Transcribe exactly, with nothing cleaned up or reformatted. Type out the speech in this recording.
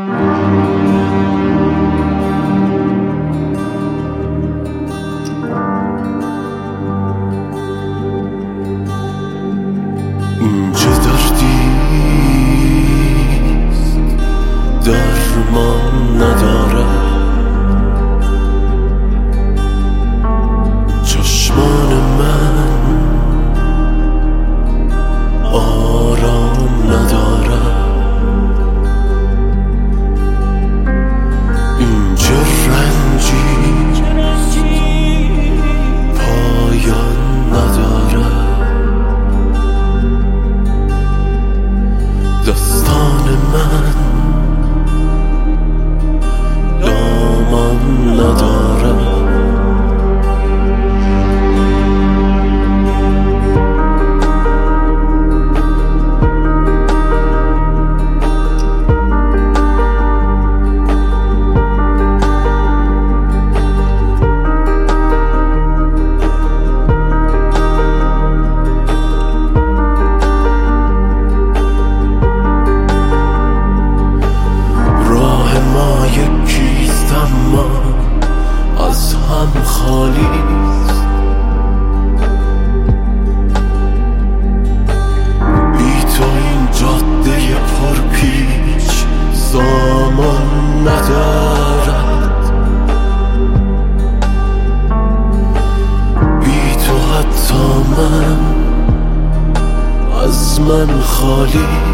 اینجا دردیست درمان نداره، چشمان من آرام نداره، اینجا رنجی پایان نداره، داستان من دامان نداره. یکیست اما از هم خالیست، بی تو این جاده پر پیچ سامان ندارد، بی تو حتی من از من خالی.